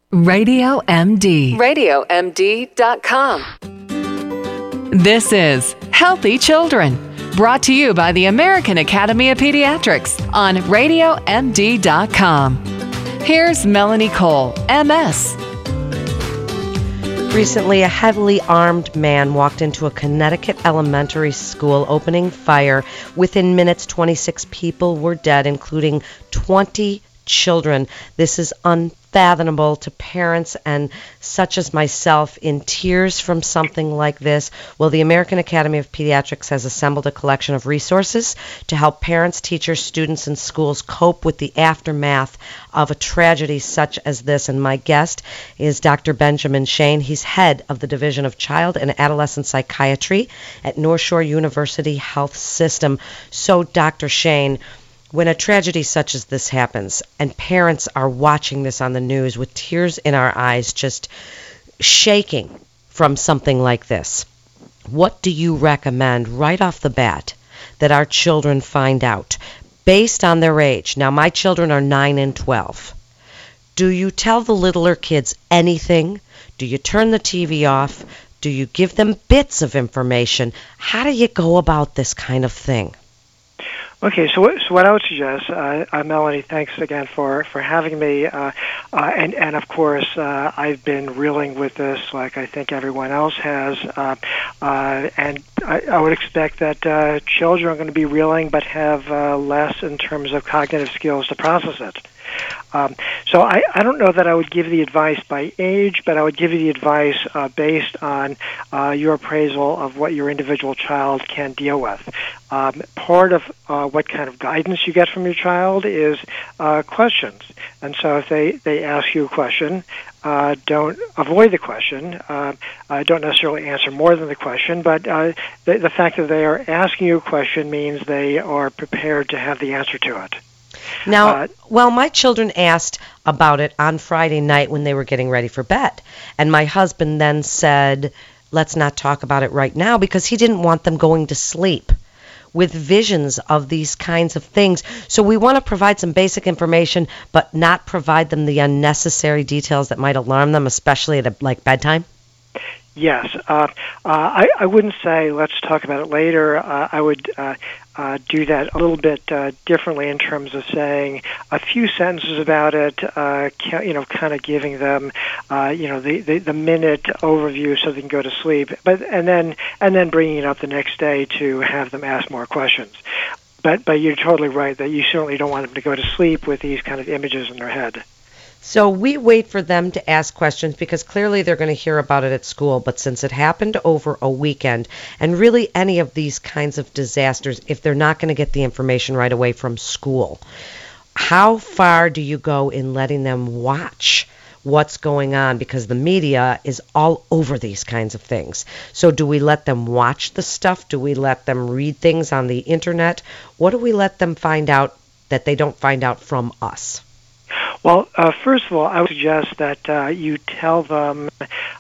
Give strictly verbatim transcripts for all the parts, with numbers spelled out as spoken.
Radio M D. radio m d dot com. This is Healthy Children, brought to you by the American Academy of Pediatrics on radio m d dot com. Here's Melanie Cole, M S. Recently, a heavily armed man walked into a Connecticut elementary school, opening fire. Within minutes, twenty-six people were dead, including twenty children. This is unfathomable to parents and such as myself, in tears from something like this. Well, the American Academy of Pediatrics has assembled a collection of resources to help parents, teachers, students, and schools cope with the aftermath of a tragedy such as this. And my guest is Doctor Benjamin Shane. He's head of the Division of Child and Adolescent Psychiatry at North Shore University Health System. So, Doctor Shane, when a tragedy such as this happens and parents are watching this on the news with tears in our eyes, just shaking from something like this, what do you recommend right off the bat that our children find out based on their age? Now, my children are nine and twelve. Do you tell the littler kids anything? Do you turn the T V off? Do you give them bits of information? How do you go about this kind of thing? Okay, so, so what I would suggest, uh, uh, Melanie, thanks again for, for having me, uh, uh, and, and of course, uh, I've been reeling with this like I think everyone else has, uh, uh, and I, I would expect that uh, children are going to be reeling but have uh, less in terms of cognitive skills to process it. Um, so I, I don't know that I would give the advice by age, but I would give you the advice uh, based on uh, your appraisal of what your individual child can deal with. Um, part of uh, what kind of guidance you get from your child is uh, questions. And so if they, they ask you a question, uh, don't avoid the question. Uh, uh, don't necessarily answer more than the question, but uh, the, the fact that they are asking you a question means they are prepared to have the answer to it. Now, Uh, well, my children asked about it on Friday night when they were getting ready for bed. And my husband then said, let's not talk about it right now, because he didn't want them going to sleep with visions of these kinds of things. So we want to provide some basic information, but not provide them the unnecessary details that might alarm them, especially at a, like bedtime. Yes. Uh, uh, I, I wouldn't say let's talk about it later. Uh, I would uh, uh, do that a little bit uh, differently in terms of saying a few sentences about it, uh, you know, kind of giving them, uh, you know, the, the, the minute overview so they can go to sleep, but and then and then bringing it up the next day to have them ask more questions. But but you're totally right that you certainly don't want them to go to sleep with these kind of images in their head. So we wait for them to ask questions because clearly they're going to hear about it at school. But since it happened over a weekend, and really any of these kinds of disasters, if they're not going to get the information right away from school, how far do you go in letting them watch what's going on? Because the media is all over these kinds of things. So do we let them watch the stuff? Do we let them read things on the internet? What do we let them find out that they don't find out from us? Well, uh, first of all, I would suggest that uh, you tell them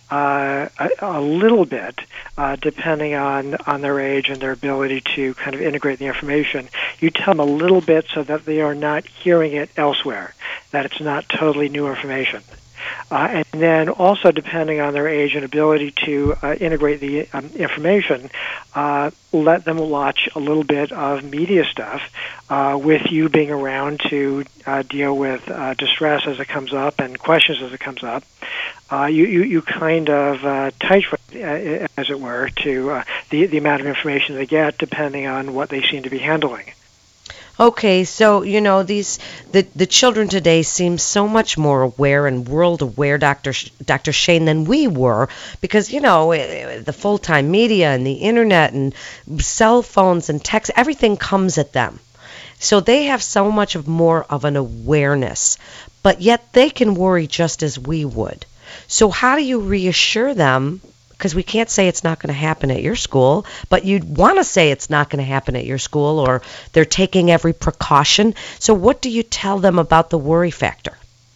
uh, a, a little bit, uh, depending on, on their age and their ability to kind of integrate the information. You tell them a little bit so that they are not hearing it elsewhere, that it's not totally new information. Uh, and then also, depending on their age and ability to uh, integrate the um, information, uh, let them watch a little bit of media stuff uh, with you being around to uh, deal with uh, distress as it comes up and questions as it comes up. Uh, you, you, you kind of uh, titrate, uh, as it were, to uh, the, the amount of information they get depending on what they seem to be handling. Okay, so, you know, these the, the children today seem so much more aware and world aware, Doctor Sh- Doctor Shane, than we were, because, you know, the full-time media and the internet and cell phones and text, everything comes at them. So they have so much of more of an awareness, but yet they can worry just as we would. So how do you reassure them? Because we can't say it's not going to happen at your school, but you'd want to say it's not going to happen at your school, or they're taking every precaution. So what do you tell them about the worry factor?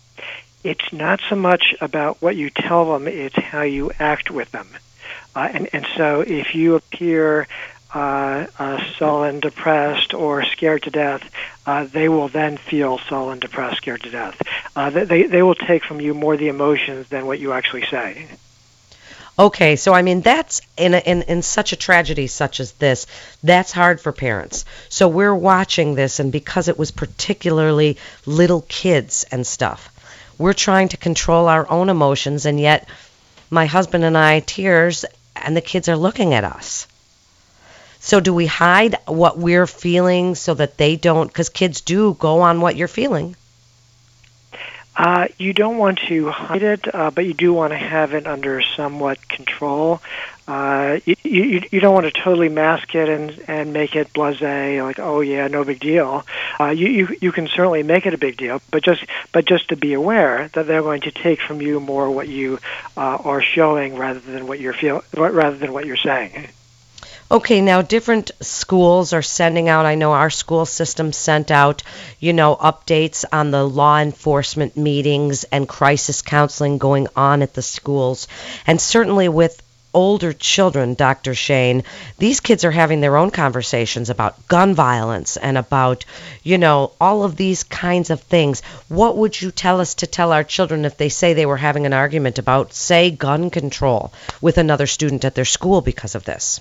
It's not so much about what you tell them, it's how you act with them. Uh, and, and so if you appear uh, uh, sullen, depressed, or scared to death, uh, they will then feel sullen, depressed, scared to death. Uh, they, they will take from you more the emotions than what you actually say. Okay, so I mean, that's in, a, in in such a tragedy such as this, that's hard for parents. So we're watching this, and because it was particularly little kids and stuff, we're trying to control our own emotions, and yet my husband and I tears, and the kids are looking at us. So do we hide what we're feeling so that they don't, because kids do go on what you're feeling? Uh, you don't want to hide it, uh, but you do want to have it under somewhat control. Uh, you, you, you don't want to totally mask it and, and make it blasé, like, oh yeah, no big deal. Uh, you, you you can certainly make it a big deal, but just but just to be aware that they're going to take from you more what you uh, are showing rather than what you're feel rather than what you're saying. Okay, now different schools are sending out, I know our school system sent out, you know, updates on the law enforcement meetings and crisis counseling going on at the schools. And certainly with older children, Doctor Shane, these kids are having their own conversations about gun violence and about, you know, all of these kinds of things. What would you tell us to tell our children if they say they were having an argument about, say, gun control with another student at their school because of this?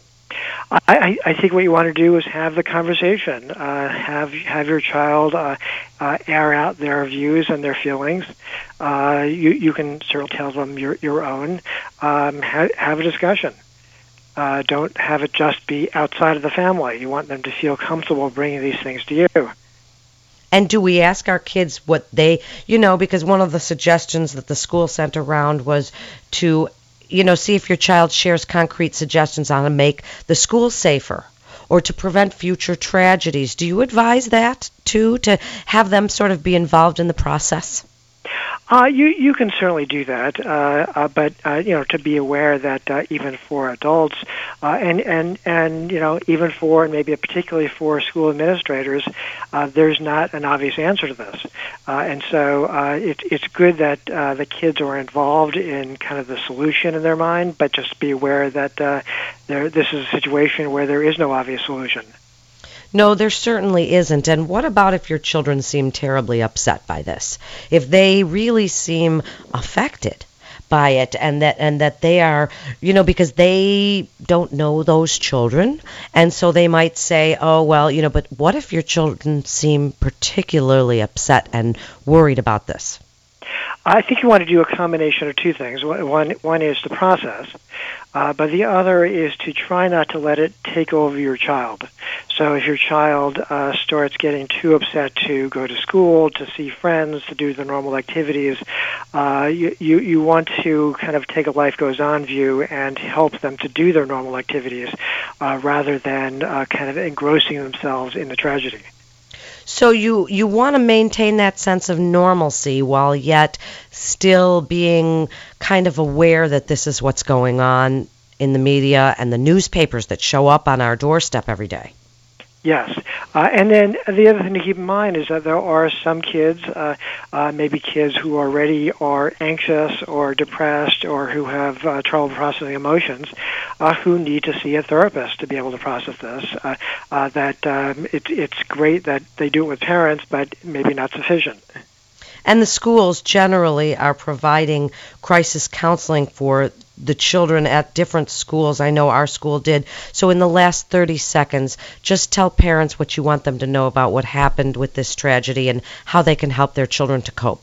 I, I think what you want to do is have the conversation. Uh, have have your child uh, uh, air out their views and their feelings. Uh, you you can certainly tell them your your own. Um, ha- have a discussion. Uh, don't have it just be outside of the family. You want them to feel comfortable bringing these things to you. And do we ask our kids what they, you know, because one of the suggestions that the school sent around was to, you know, see if your child shares concrete suggestions on how to make the school safer or to prevent future tragedies. Do you advise that, too, to have them sort of be involved in the process? Uh, you you can certainly do that, uh, uh, but uh, you know, to be aware that uh, even for adults, uh, and and and you know, even for and maybe particularly for school administrators, uh, there's not an obvious answer to this, uh, and so uh, it, it's good that uh, the kids are involved in kind of the solution in their mind, but just be aware that uh, there this is a situation where there is no obvious solution. No, there certainly isn't. And what about if your children seem terribly upset by this? If they really seem affected by it and that and that they are, you know, because they don't know those children, and so they might say, oh, well, you know, but what if your children seem particularly upset and worried about this? I think you want to do a combination of two things. One, one is the process, uh, but the other is to try not to let it take over your child. So if your child uh, starts getting too upset to go to school, to see friends, to do the normal activities, uh, you, you, you want to kind of take a life goes on view and help them to do their normal activities uh, rather than uh, kind of engrossing themselves in the tragedy. So you, you want to maintain that sense of normalcy while yet still being kind of aware that this is what's going on in the media and the newspapers that show up on our doorstep every day. Yes. Uh, and then the other thing to keep in mind is that there are some kids, uh, uh, maybe kids who already are anxious or depressed or who have uh, trouble processing emotions, uh, who need to see a therapist to be able to process this. Uh, uh, that um, it, it's great that they do it with parents, but maybe not sufficient. And the schools generally are providing crisis counseling for the children at different schools. I know our school did. So in the last thirty seconds, just tell parents what you want them to know about what happened with this tragedy and how they can help their children to cope.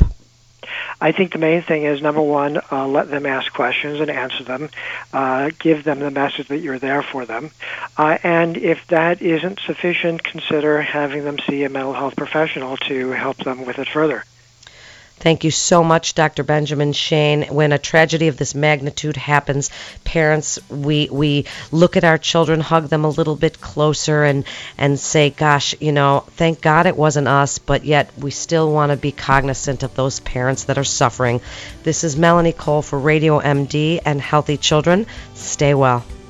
I think the main thing is, number one, uh, let them ask questions and answer them. Uh, give them the message that you're there for them. Uh, and if that isn't sufficient, consider having them see a mental health professional to help them with it further. Thank you so much, Doctor Benjamin Shane. When a tragedy of this magnitude happens, parents, we we look at our children, hug them a little bit closer, and, and say, gosh, you know, thank God it wasn't us, but yet we still want to be cognizant of those parents that are suffering. This is Melanie Cole for Radio M D and Healthy Children. Stay well.